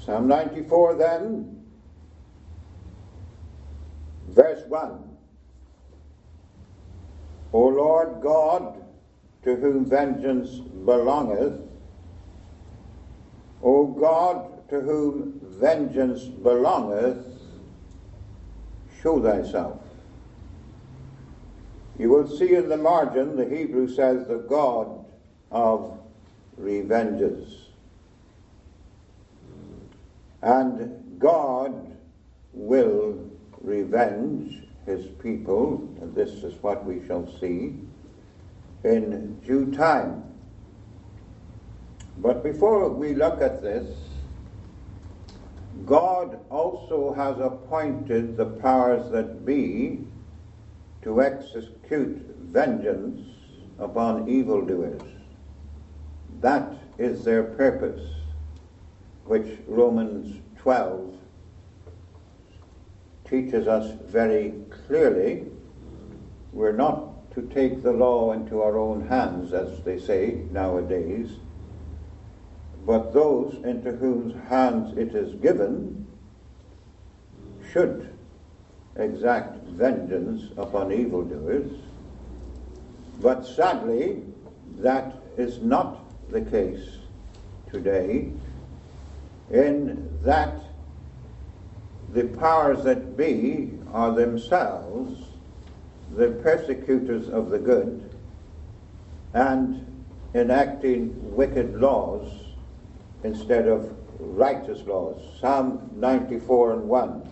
Psalm 94 then, verse 1. O Lord God, to whom vengeance belongeth, O God, to whom vengeance belongeth, show thyself. You will see in the margin, the Hebrew says, the God of revenges. And God will revenge his people, and this is what we shall see in due time. But before we look at this, God also has appointed the powers that be to execute vengeance upon evildoers. That is their purpose, which Romans 12 teaches us very clearly. We're not to take the law into our own hands, as they say nowadays, but those into whose hands it is given should exact vengeance upon evildoers. But sadly, that is not the case today, in that the powers that be are themselves the persecutors of the good and enacting wicked laws instead of righteous laws. Psalm 94 and 1.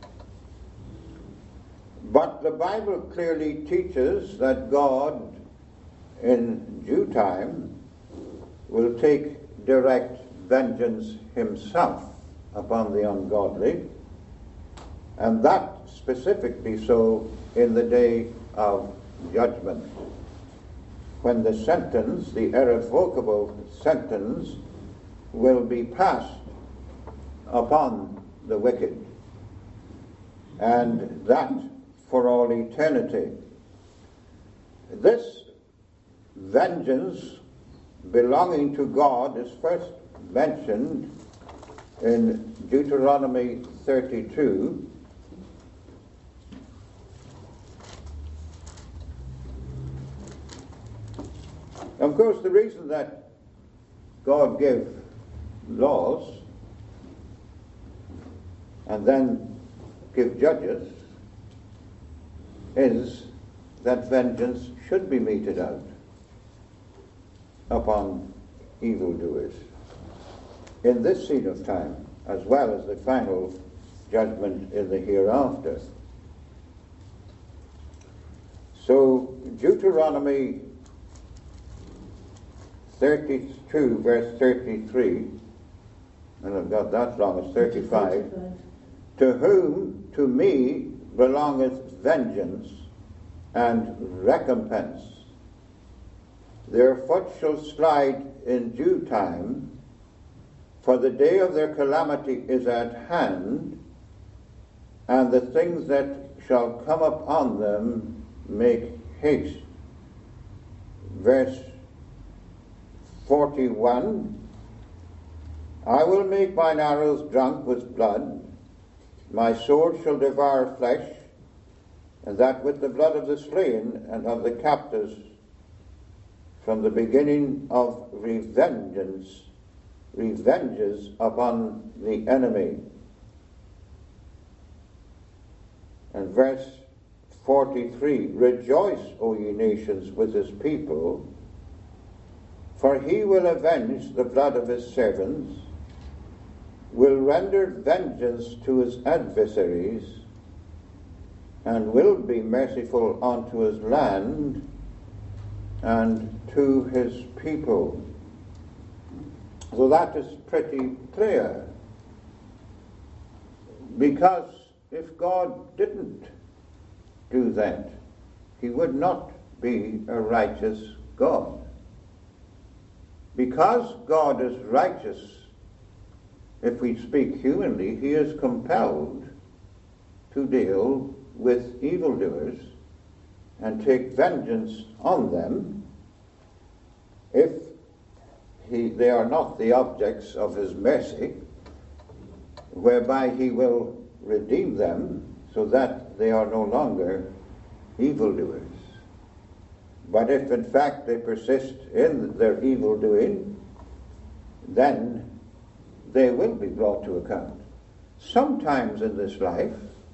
But the Bible clearly teaches that God, in due time, will take direct vengeance himself upon the ungodly, and that specifically so in the day of judgment, when the sentence, the irrevocable sentence, will be passed upon the wicked, and that for all eternity. This vengeance belonging to God is first mentioned in Deuteronomy 32. Of course, the reason that God gave laws and then give judges is that vengeance should be meted out upon evildoers in this scene of time, as well as the final judgment in the hereafter. So Deuteronomy 32 verse 33, and I've got that wrong, it's 35. To whom, to me, belongeth vengeance and recompense. Their foot shall slide in due time, for the day of their calamity is at hand, and the things that shall come upon them make haste. Verse 41, I will make mine arrows drunk with blood, my sword shall devour flesh, and that with the blood of the slain and of the captives, from the beginning of revenges upon the enemy. And verse 43, rejoice, O ye nations, with his people, for he will avenge the blood of his servants, will render vengeance to his adversaries, and will be merciful unto his land and to his people. So that is pretty clear. Because if God didn't do that, he would not be a righteous God. Because God is righteous, if we speak humanly, he is compelled to deal with evildoers and take vengeance on them if they are not the objects of his mercy, whereby he will redeem them so that they are no longer evildoers. But if in fact they persist in their evil doing, then they will be brought to account. Sometimes in this life,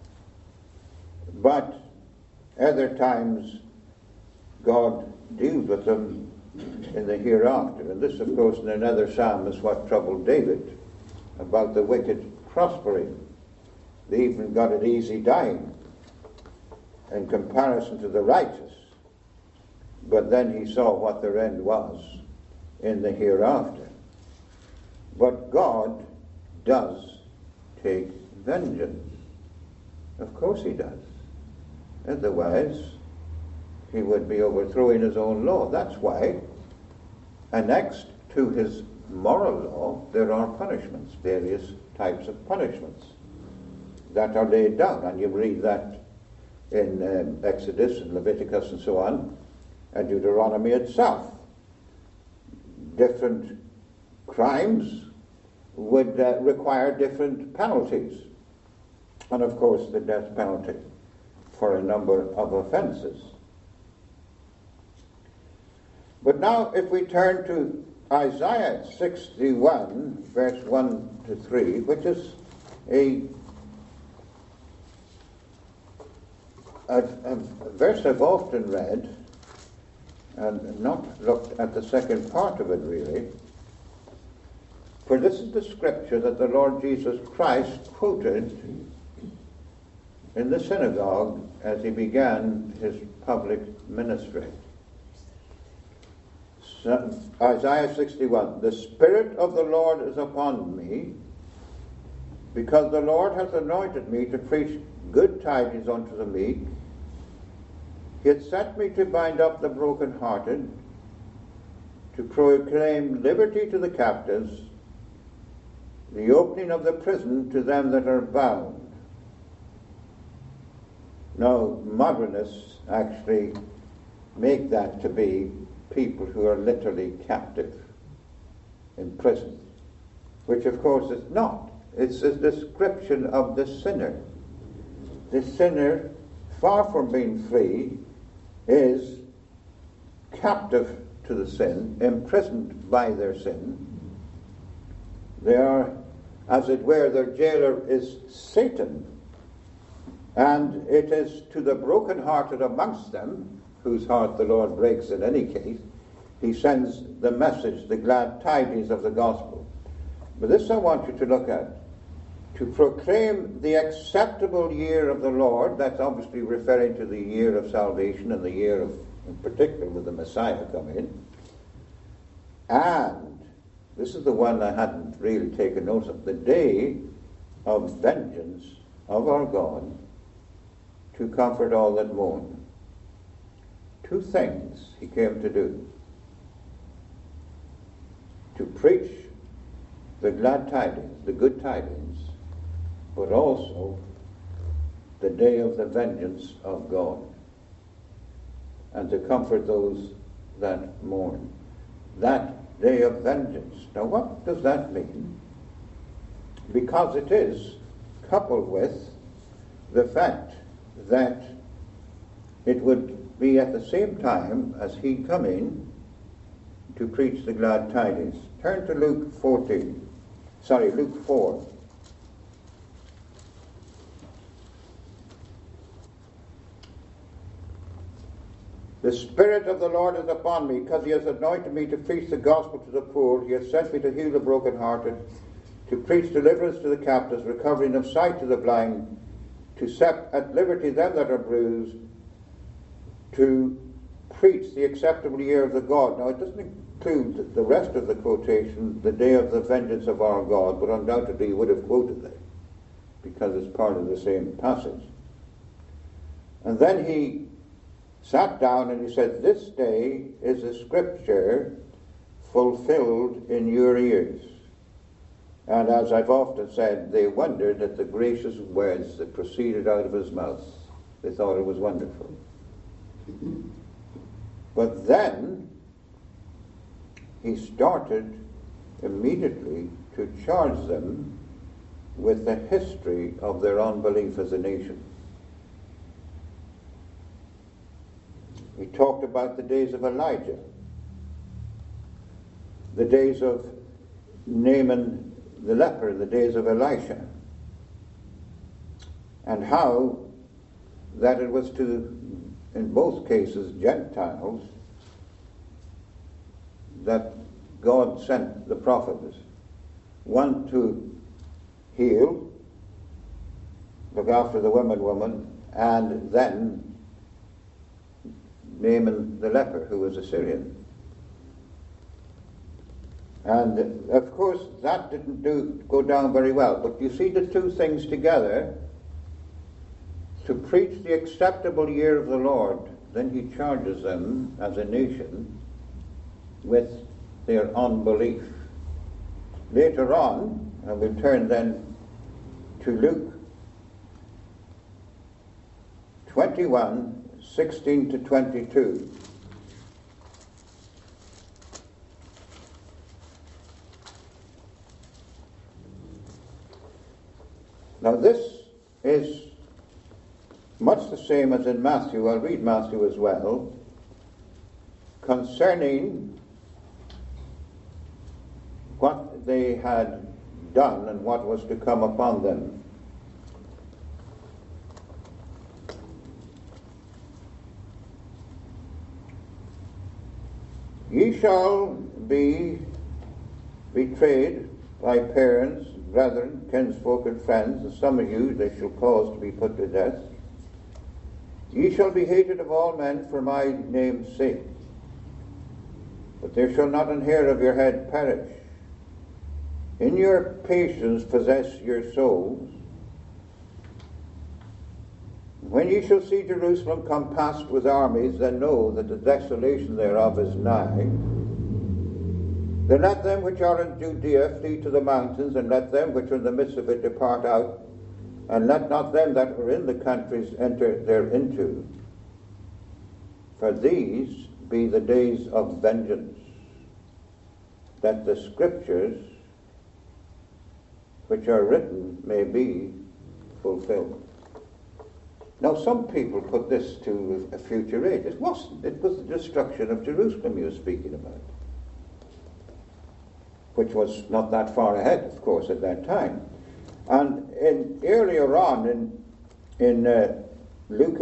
but other times God deals with them in the hereafter. And this, of course, in another psalm is what troubled David about the wicked prospering. They even got it easy dying in comparison to the righteous. But then he saw what their end was in the hereafter. But God does take vengeance. Of course he does. Otherwise, he would be overthrowing his own law. That's why, annexed to his moral law, there are punishments, various types of punishments that are laid down. And you read that in Exodus and Leviticus and so on, and Deuteronomy itself. Different crimes would require different penalties. And of course the death penalty for a number of offenses. But now if we turn to Isaiah 61, verse 1 to 3, which is a verse I've often read and not looked at the second part of it really. For this is the scripture that the Lord Jesus Christ quoted in the synagogue as he began his public ministry. So, Isaiah 61, the Spirit of the Lord is upon me, because the Lord hath anointed me to preach good tidings unto the meek. He hath sent me to bind up the brokenhearted, to proclaim liberty to the captives, the opening of the prison to them that are bound. Now, modernists actually make that to be people who are literally captive in prison, which of course is not. It's a description of the sinner. The sinner, far from being free, is captive to the sin, imprisoned by their sin. They are, as it were, their jailer is Satan. And it is to the brokenhearted amongst them, whose heart the Lord breaks in any case, he sends the message, the glad tidings of the gospel. But this I want you to look at. To proclaim the acceptable year of the Lord, that's obviously referring to the year of salvation and the year of, in particular, with the Messiah coming. And this is the one I hadn't really taken notice of, the day of vengeance of our God, to comfort all that mourn. Two things he came to do. To preach the glad tidings, the good tidings, but also the day of the vengeance of God, and to comfort those that mourn. That day of vengeance. Now what does that mean? Because it is coupled with the fact that it would be at the same time as he come in to preach the glad tidings. Turn to Luke 4. The Spirit of the Lord is upon me, because he has anointed me to preach the gospel to the poor. He has sent me to heal the brokenhearted, to preach deliverance to the captives, recovering of sight to the blind, to set at liberty them that are bruised, to preach the acceptable year of the God. Now it doesn't include the rest of the quotation, the day of the vengeance of our God, but undoubtedly he would have quoted that, because it's part of the same passage. And then he sat down and he said, this day is a scripture fulfilled in your ears. And as I've often said, they wondered at the gracious words that proceeded out of his mouth. They thought it was wonderful. But then he started immediately to charge them with the history of their unbelief as a nation. We talked about the days of Elijah, the days of Naaman the leper, the days of Elisha, and how that it was to, in both cases, Gentiles, that God sent the prophets, one to heal, look after the woman, and then Naaman the leper, who was a Syrian. And of course that didn't go down very well. But you see the two things together, to preach the acceptable year of the Lord, then he charges them as a nation with their unbelief. Later on, and we'll turn then to Luke 21:16 to 22. Now this is much the same as in Matthew. I'll read Matthew as well, concerning what they had done and what was to come upon them. Ye shall be betrayed by parents, brethren, kinsfolk, and friends, and some of you they shall cause to be put to death. Ye shall be hated of all men for my name's sake. But there shall not an hair of your head perish. In your patience possess your souls. When ye shall see Jerusalem compassed with armies, then know that the desolation thereof is nigh. Then let them which are in Judea flee to the mountains, and let them which are in the midst of it depart out, and let not them that are in the countries enter thereinto. For these be the days of vengeance, that the scriptures which are written may be fulfilled. Now some people put this to a future age. It wasn't. It was the destruction of Jerusalem you were speaking about, which was not that far ahead, of course, at that time. And earlier on in Luke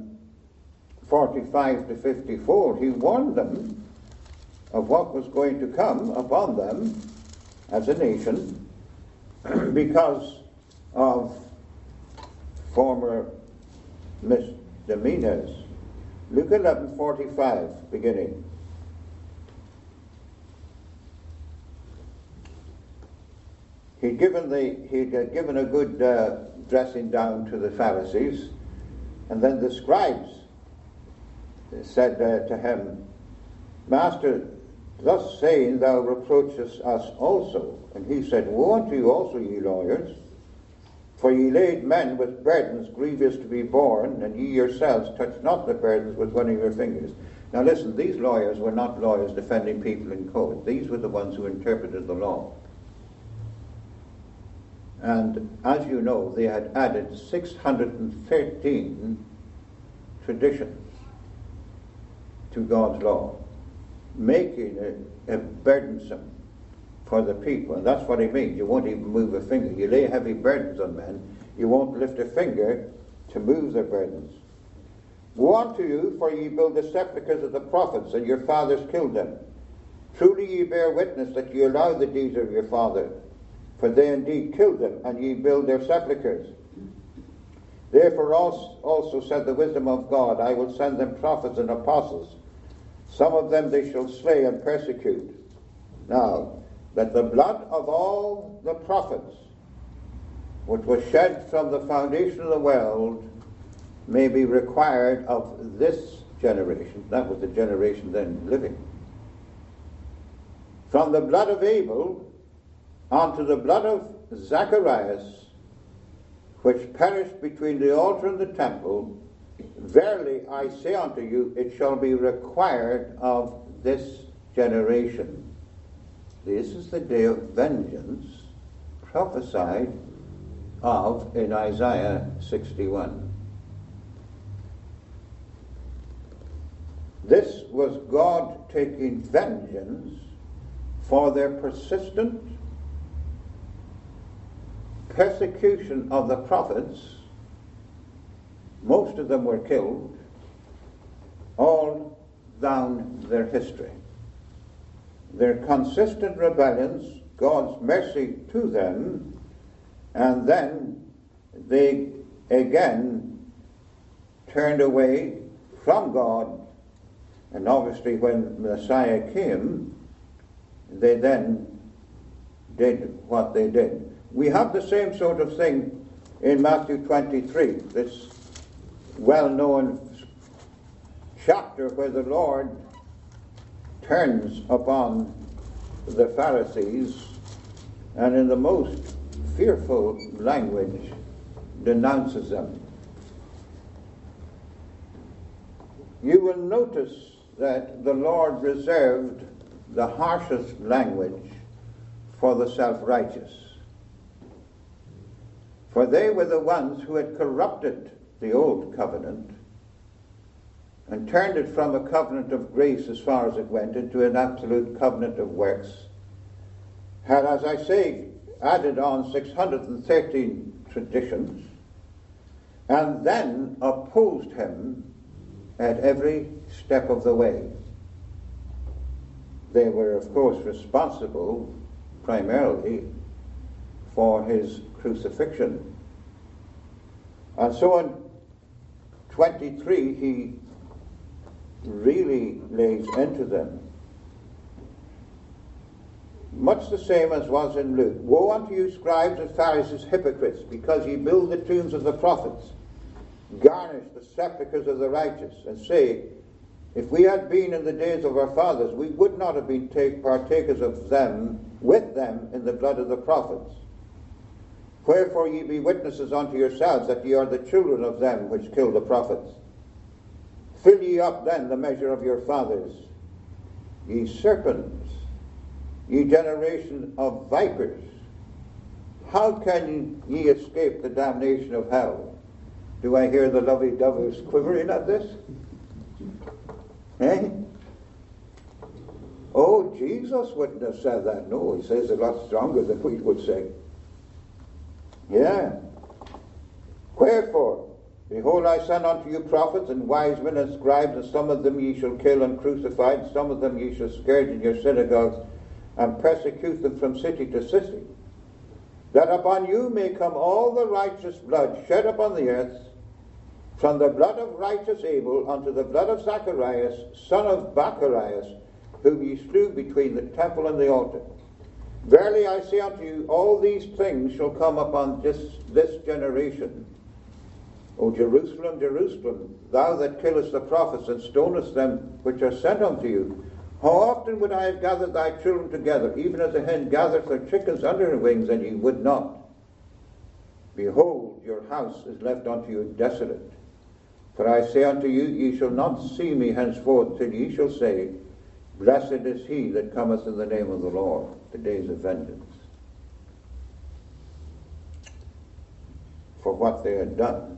11:45 to 54, he warned them of what was going to come upon them as a nation because of former misdemeanors. Luke 11:45, beginning. He'd given a good dressing down to the Pharisees, and then the scribes said to him, Master, thus saying thou reproachest us also. And he said, Woe unto you also, ye lawyers, for ye laid men with burdens grievous to be borne, and ye yourselves touched not the burdens with one of your fingers. Now listen, these lawyers were not lawyers defending people in court. These were the ones who interpreted the law. And as you know, they had added 613 traditions to God's law, making it burdensome for the people. And that's what he means. You won't even move a finger. You lay heavy burdens on men. You won't lift a finger to move their burdens. Woe unto you, for ye build the sepulchres of the prophets, and your fathers killed them. Truly ye bear witness that ye allow the deeds of your father, for they indeed killed them, and ye build their sepulchres. Therefore also said the wisdom of God, I will send them prophets and apostles. Some of them they shall slay and persecute. Now, that the blood of all the prophets, which was shed from the foundation of the world, may be required of this generation. That was the generation then living. From the blood of Abel unto the blood of Zacharias, which perished between the altar and the temple, verily I say unto you, it shall be required of this generation. This is the day of vengeance prophesied of in Isaiah 61. This was God taking vengeance for their persistent persecution of the prophets. Most of them were killed, all down their history. Their consistent rebellions, God's mercy to them, and then they again turned away from God. And obviously when Messiah came, they then did what they did. We have the same sort of thing in Matthew 23, this well-known chapter where the Lord turns upon the Pharisees and in the most fearful language denounces them. You will notice that the Lord reserved the harshest language for the self-righteous. For they were the ones who had corrupted the old covenant and turned it from a covenant of grace as far as it went into an absolute covenant of works, had, as I say, added on 613 traditions, and then opposed him at every step of the way. They were, of course, responsible primarily for his crucifixion. And so in 23 he really lays into them much the same as was in Luke. Woe unto you, scribes and Pharisees, hypocrites, because ye build the tombs of the prophets, garnish the sepulchres of the righteous, and say, if we had been in the days of our fathers, we would not have been partakers of them, with them, in the blood of the prophets. Wherefore ye be witnesses unto yourselves that ye are the children of them which killed the prophets. Fill ye up then the measure of your fathers, ye serpents, ye generation of vipers. How can ye escape the damnation of hell? Do I hear the lovey-dovers quivering at this? Eh? Oh, Jesus wouldn't have said that. No, he says it a lot stronger than we would say. Yeah. Wherefore, behold, I send unto you prophets and wise men and scribes, and some of them ye shall kill and crucify, and some of them ye shall scourge in your synagogues, and persecute them from city to city, that upon you may come all the righteous blood shed upon the earth, from the blood of righteous Abel unto the blood of Zacharias, son of Bacharias, whom ye slew between the temple and the altar. Verily I say unto you, all these things shall come upon this generation. O Jerusalem, Jerusalem, thou that killest the prophets and stonest them which are sent unto you, how often would I have gathered thy children together, even as a hen gathereth her chickens under her wings, and ye would not? Behold, your house is left unto you desolate. For I say unto you, ye shall not see me henceforth, till ye shall say, Blessed is he that cometh in the name of the Lord, the days of vengeance. For what they had done.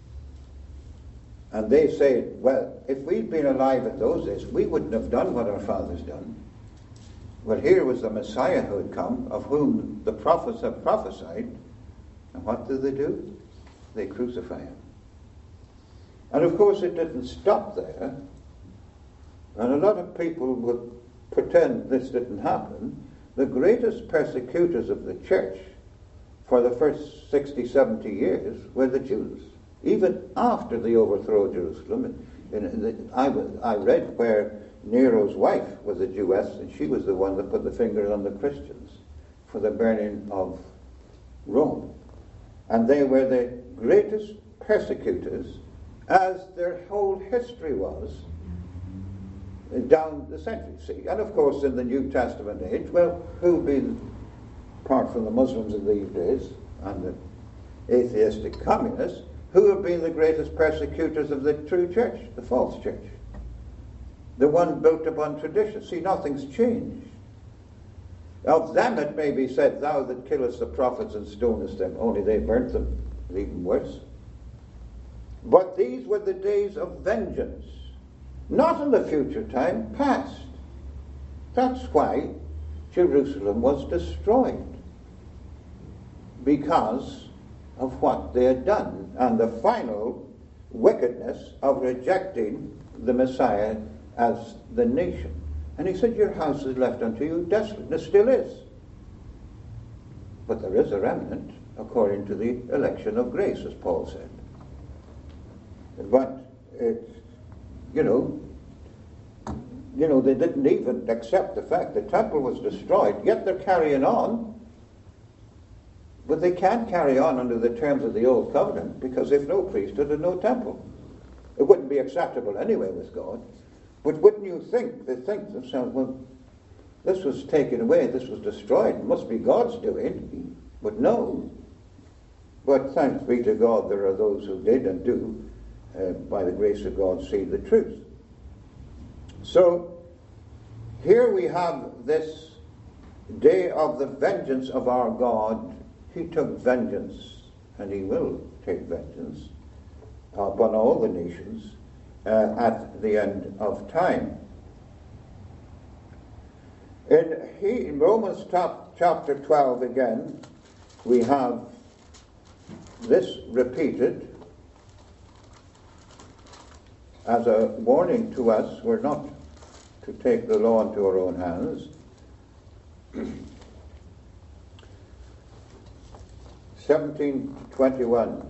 And they say, well, if we'd been alive in those days, we wouldn't have done what our fathers done. Well, here was the Messiah who had come, of whom the prophets have prophesied. And what do? They crucify him. And of course it didn't stop there. And a lot of people would pretend this didn't happen. The greatest persecutors of the church for the first 60, 70 years were the Jews. Even after the overthrow of Jerusalem, I read where Nero's wife was a Jewess, and she was the one that put the finger on the Christians for the burning of Rome. And they were the greatest persecutors, as their whole history was down the century. See, and of course in the New Testament age, well, who been, apart from the Muslims in these days and the atheistic communists, who have been the greatest persecutors of the true church, the false church? The one built upon tradition. See, nothing's changed. Of them it may be said, thou that killest the prophets and stonest them, only they burnt them, even worse. But these were the days of vengeance, not in the future time, past. That's why Jerusalem was destroyed, because of what they had done, and the final wickedness of rejecting the Messiah as the nation. And he said, your house is left unto you desolate. And it still is. But there is a remnant according to the election of grace, as Paul said. But it's, they didn't even accept the fact the temple was destroyed, yet they're carrying on. But they can't carry on under the terms of the old covenant, because if no priesthood and no temple, it wouldn't be acceptable anyway with God. But wouldn't you think, they think to themselves, well, this was taken away, this was destroyed, it must be God's doing. But no. But thanks be to God, there are those who did and do, by the grace of God, see the truth. So, here we have this day of the vengeance of our God. He took vengeance, and he will take vengeance upon all the nations at the end of time. In Romans chapter 12 again, we have this repeated as a warning to us. We're not to take the law into our own hands. 17:21.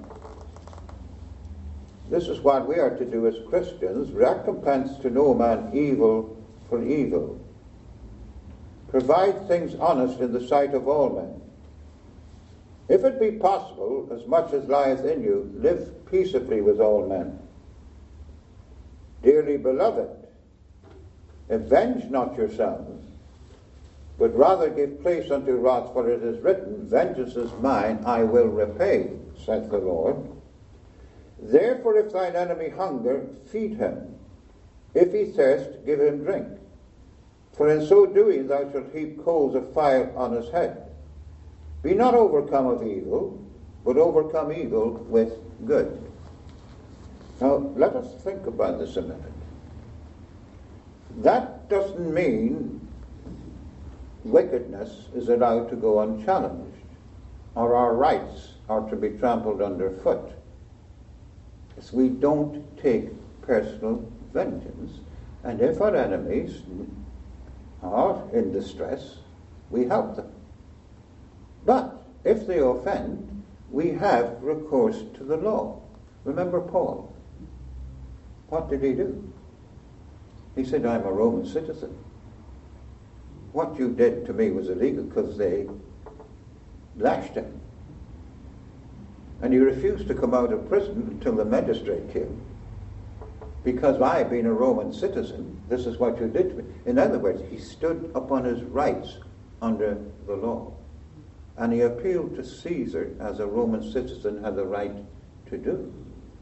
This is what we are to do as Christians: recompense to no man evil for evil. Provide things honest in the sight of all men. If it be possible, as much as lieth in you, live peaceably with all men. Dearly beloved, avenge not yourselves, but rather give place unto wrath, for it is written, vengeance is mine, I will repay, saith the Lord. Therefore if thine enemy hunger, feed him. If he thirst, give him drink. For in so doing thou shalt heap coals of fire on his head. Be not overcome of evil, but overcome evil with good. Now let us think about this a minute. That doesn't mean wickedness is allowed to go unchallenged, or our rights are to be trampled underfoot. As we don't take personal vengeance, and if our enemies are in distress, we help them. But if they offend, we have recourse to the law. Remember Paul. What did he do? He said, I'm a Roman citizen. What you did to me was illegal, because they lashed him. And he refused to come out of prison until the magistrate came. Because I, being a Roman citizen, this is what you did to me. In other words, he stood upon his rights under the law. And he appealed to Caesar, as a Roman citizen had the right to do.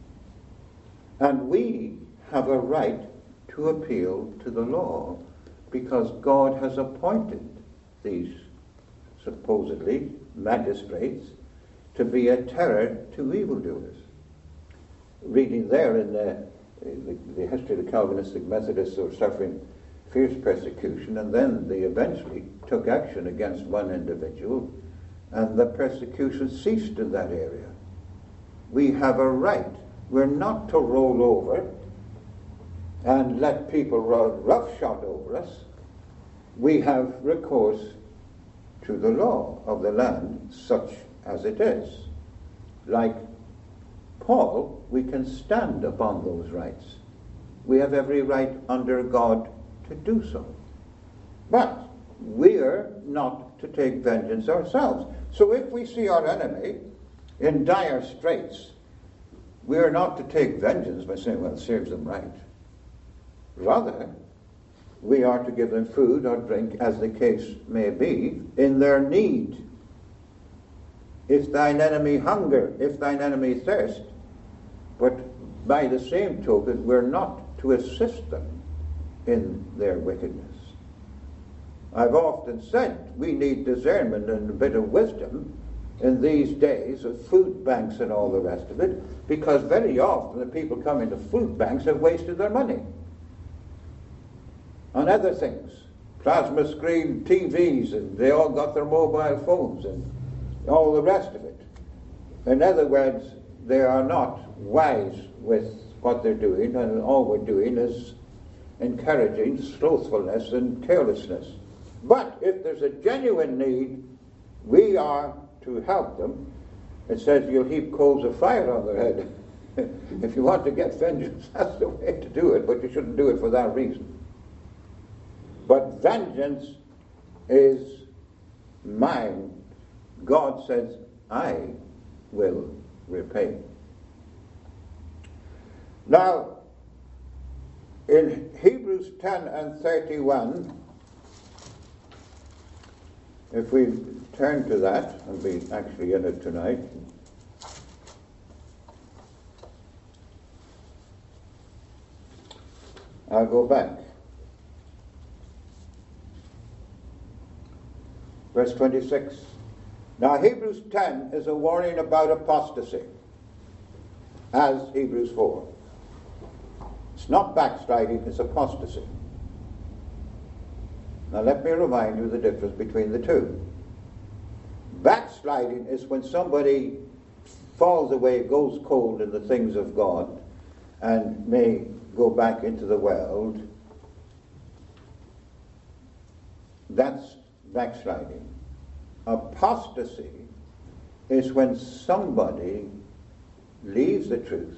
And we have a right to appeal to the law, because God has appointed these supposedly magistrates to be a terror to evildoers. Reading there in the history of the Calvinistic Methodists who were suffering fierce persecution, and then they eventually took action against one individual, and the persecution ceased in that area. We have a right. We're not to roll over and let people run roughshod over us. We have recourse to the law of the land, such as it is. Like Paul, we can stand upon those rights. We have every right under God to do so. But we're not to take vengeance ourselves. So if we see our enemy in dire straits, we are not to take vengeance by saying, well, it serves them right. Rather, we are to give them food or drink, as the case may be, in their need. If thine enemy hunger, if thine enemy thirst. But by the same token, we're not to assist them in their wickedness. I've often said we need discernment and a bit of wisdom in these days of food banks and all the rest of it, because very often the people coming to food banks have wasted their money on other things. Plasma screen TVs, and they all got their mobile phones and all the rest of it. In other words, they are not wise with what they're doing, and all we're doing is encouraging slothfulness and carelessness. But if there's a genuine need, we are to help them. It says you'll heap coals of fire on their head. If you want to get vengeance, that's the way to do it, but you shouldn't do it for that reason. But vengeance is mine. God says, I will repay. Now, in Hebrews 10 and 31, if we turn to that, I'll be actually in it tonight. I'll go back. Verse 26. Now Hebrews 10 is a warning about apostasy, as Hebrews 4. It's not backsliding, it's apostasy. Now let me remind you the difference between the two. Backsliding is when somebody falls away, goes cold in the things of God, and may go back into the world. That's backsliding. Apostasy is when somebody leaves the truth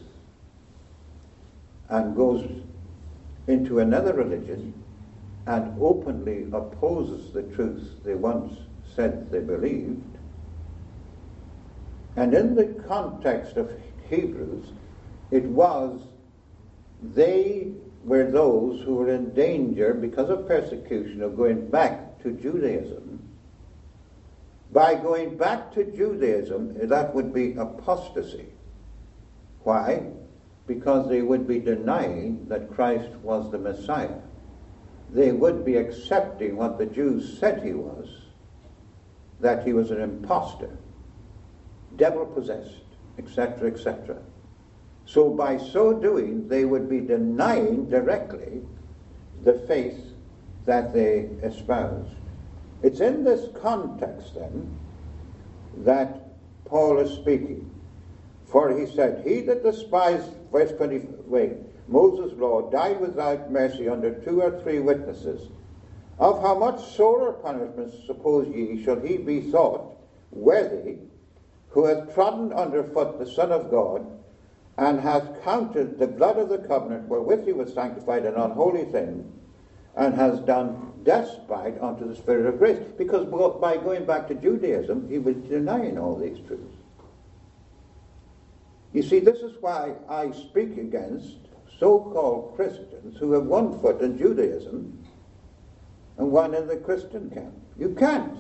and goes into another religion and openly opposes the truth they once said they believed. And in the context of Hebrews, it was they were those who were in danger because of persecution of going back to Judaism. By going back to Judaism, that would be apostasy. Why? Because they would be denying that Christ was the Messiah. They would be accepting what the Jews said he was, that he was an impostor, devil-possessed, etc., etc. So by so doing, they would be denying directly the faith that they espoused. It's in this context, then, that Paul is speaking. For he said, he that despised, verse 20, Moses' law, died without mercy under 2 or 3 witnesses. Of how much sorer punishment, suppose ye, shall he be thought worthy, who hath trodden under foot the Son of God, and hath counted the blood of the covenant wherewith he was sanctified an unholy thing, and has done despite unto the Spirit of grace. Because by going back to Judaism, he was denying all these truths. You see, this is why I speak against so-called Christians who have one foot in Judaism and one in the Christian camp. You can't.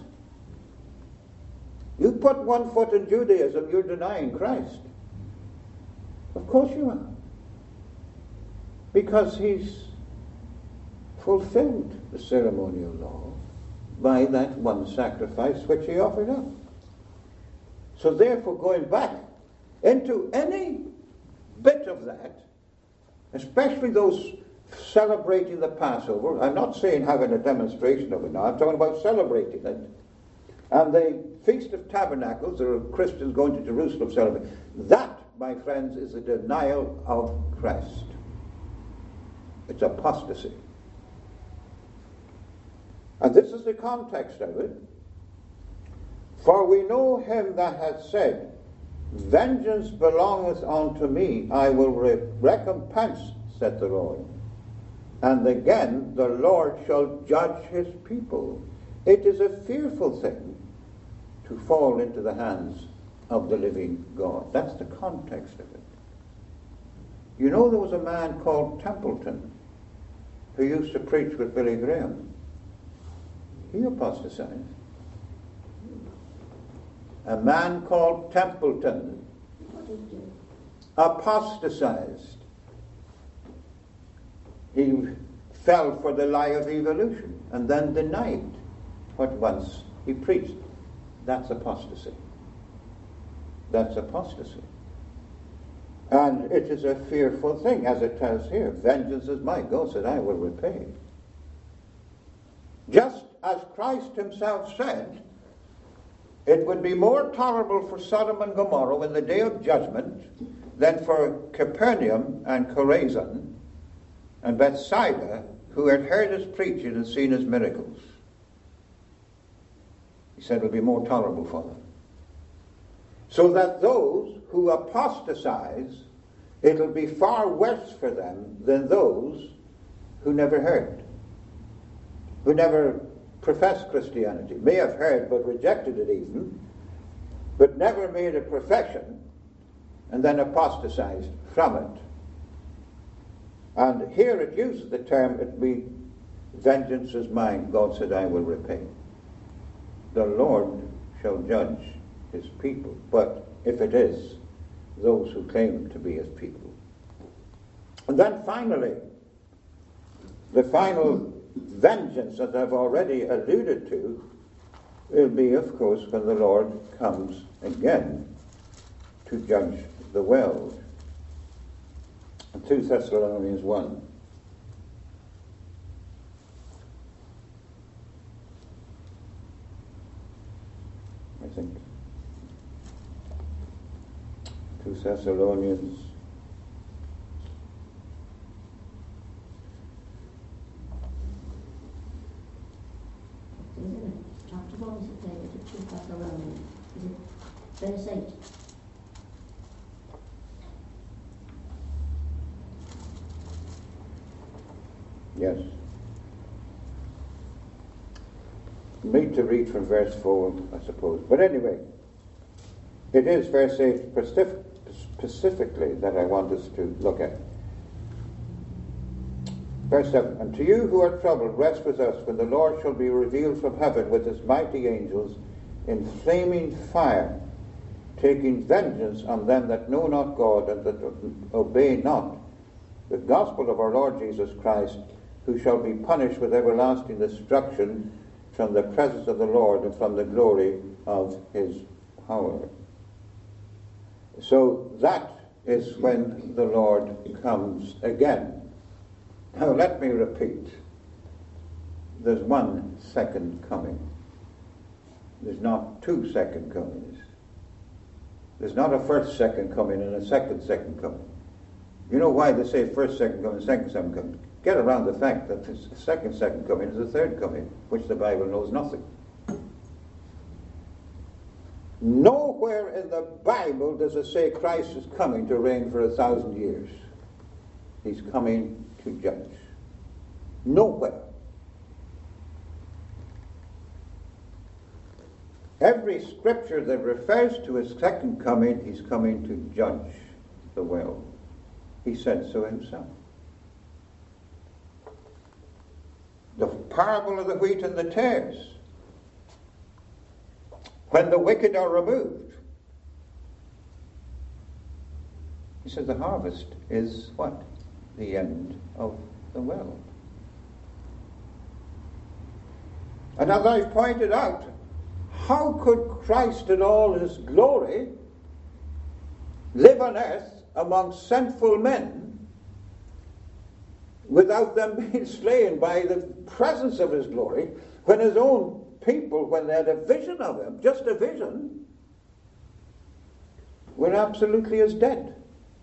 You put one foot in Judaism, you're denying Christ. Of course you are. Because he's fulfilled the ceremonial law by that one sacrifice which he offered up. So therefore, going back into any bit of that, especially those celebrating the Passover, I'm not saying having a demonstration of it now, I'm talking about celebrating it, and the Feast of Tabernacles, there are Christians going to Jerusalem celebrating. That, my friends, is a denial of Christ. It's apostasy. And this is the context of it. For we know him that hath said, vengeance belongeth unto me, I will recompense, saith the Lord. And again, the Lord shall judge his people. It is a fearful thing to fall into the hands of the living God. That's the context of it. You know, there was a man called Templeton who used to preach with Billy Graham. He apostatized. A man called Templeton apostatized. He fell for the lie of evolution and then denied what once he preached. That's apostasy. That's apostasy. And it is a fearful thing, as it tells here. Vengeance is mine, God said, I will repay. Just as Christ himself said, it would be more tolerable for Sodom and Gomorrah in the day of judgment than for Capernaum and Chorazin and Bethsaida, who had heard his preaching and seen his miracles. He said it will be more tolerable for them. So that those who apostatize, it'll be far worse for them than those who never heard, who never professed Christianity, may have heard but rejected it even, but never made a profession and then apostatized from it. And here it uses the term, it be, vengeance is mine, God said, I will repay. The Lord shall judge his people, but if it is those who claim to be his people. And then finally, the final vengeance that I've already alluded to will be, of course, when the Lord comes again to judge the world. 2 Thessalonians 1. I think. 2 Thessalonians. Isn't it? Chapter 1 is it, David? 2 Thessalonians. Is it verse 8? Yes. Need to read from verse 4, I suppose. But anyway, it is verse 8 specifically that I want us to look at. Verse 7, and to you who are troubled, rest with us when the Lord shall be revealed from heaven with his mighty angels in flaming fire, taking vengeance on them that know not God and that obey not the gospel of our Lord Jesus Christ, who shall be punished with everlasting destruction from the presence of the Lord and from the glory of his power. So that is when the Lord comes again. Now let me repeat. There's one second coming. There's not two second comings. There's not a first second coming and a second coming. You know why they say first second coming, second coming? Get around the fact that the second coming is the third coming, which the Bible knows nothing. Nowhere in the Bible does it say Christ is coming to reign for 1,000 years. He's coming to judge. Nowhere. Every scripture that refers to his second coming, he's coming to judge the world. He said so himself. The parable of the wheat and the tares. When the wicked are removed, he says the harvest is what? The end of the world. And as I've pointed out, how could Christ in all his glory live on earth among sinful men without them being slain by the presence of his glory, when his own people, when they had a vision of him, just a vision, were absolutely as dead?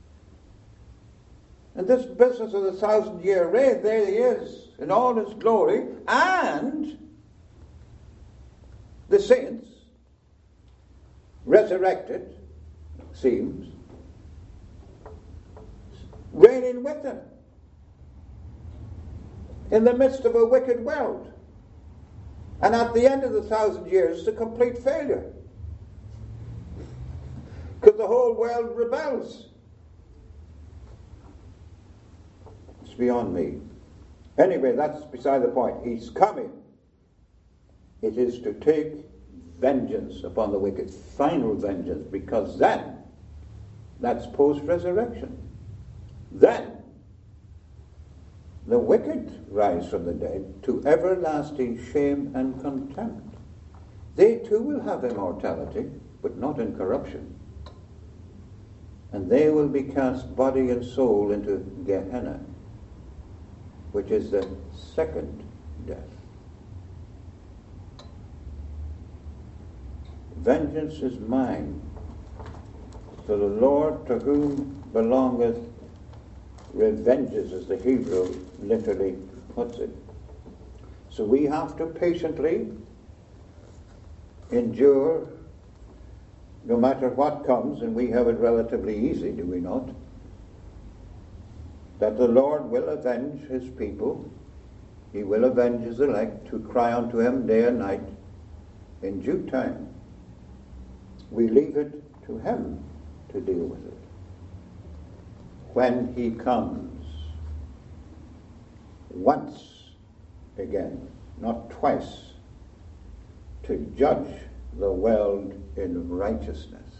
And this business of the 1,000-year reign, there he is in all his glory, and the saints resurrected, seems, reigning with him in the midst of a wicked world. And at the end of the 1,000 years, it's a complete failure, because the whole world rebels. It's beyond me. Anyway, that's beside the point. He's coming. It is to take vengeance upon the wicked, final vengeance, because then, that's post-resurrection. Then, the wicked rise from the dead to everlasting shame and contempt. They too will have immortality, but not in corruption. And they will be cast body and soul into Gehenna, which is the second death. Vengeance is mine, so the Lord to whom belongeth revenges, as the Hebrew literally puts it. So we have to patiently endure no matter what comes, and we have it relatively easy, do we not? That the Lord will avenge his people. He will avenge his elect who cry unto him day and night in due time. We leave it to him to deal with it. When he comes, once again, not twice, to judge the world in righteousness,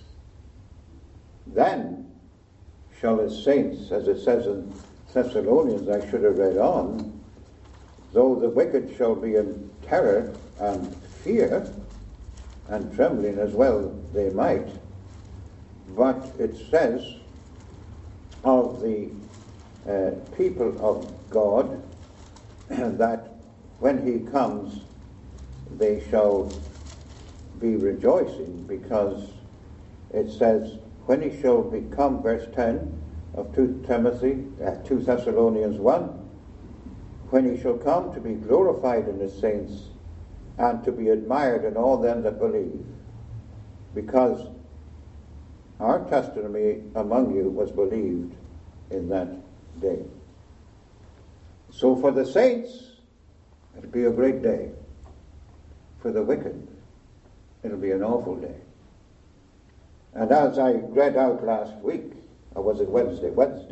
then shall his saints, as it says in Thessalonians, I should have read on, though the wicked shall be in terror and fear and trembling as well they might, but it says of the people of God that when he comes they shall be rejoicing, because it says when he shall become, verse 10 of 2 Thessalonians 1, when he shall come to be glorified in his saints and to be admired in all them that believe, because our testimony among you was believed in that day. So for the saints, it'll be a great day. For the wicked, it'll be an awful day. And as I read out last week, or was it Wednesday,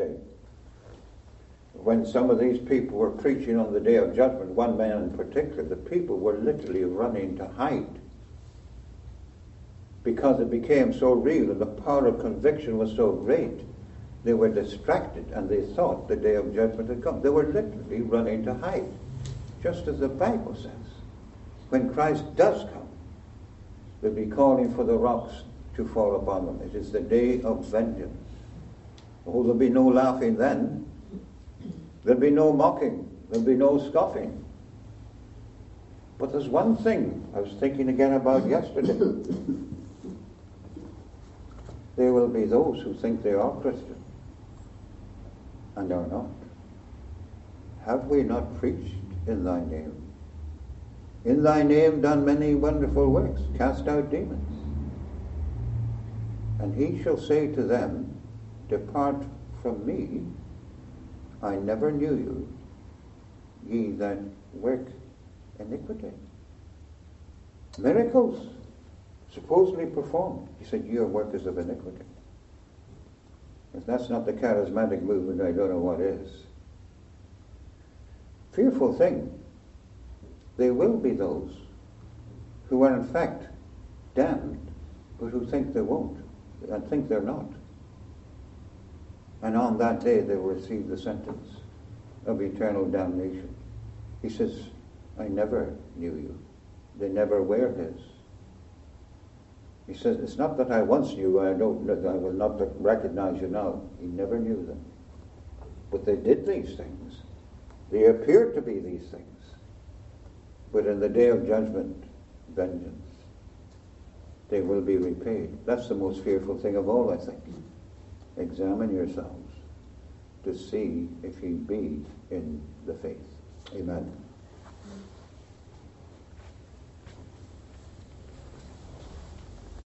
when some of these people were preaching on the day of judgment, one man in particular, the people were literally running to hide, because it became so real and the power of conviction was so great. They were distracted and they thought the day of judgment had come. They were literally running to hide, just as the Bible says. When Christ does come, they'll be calling for the rocks to fall upon them. It is the day of vengeance. Oh, there'll be no laughing then. There'll be no mocking. There'll be no scoffing. But there's one thing I was thinking again about yesterday. There will be those who think they are Christian and are not. Have we not preached in thy name? In thy name done many wonderful works, cast out demons. And he shall say to them, depart from me, I never knew you, ye that work iniquity. Miracles supposedly performed. He said, ye are workers of iniquity. If that's not the charismatic movement, I don't know what is. Fearful thing. There will be those who are in fact damned, but who think they won't, and think they're not. And on that day they will receive the sentence of eternal damnation. He says, I never knew you. They never were his. He says, it's not that I once knew, I will not recognize you now. He never knew them. But they did these things. They appeared to be these things. But in the day of judgment, vengeance, they will be repaid. That's the most fearful thing of all, I think. Examine yourselves to see if ye be in the faith. Amen.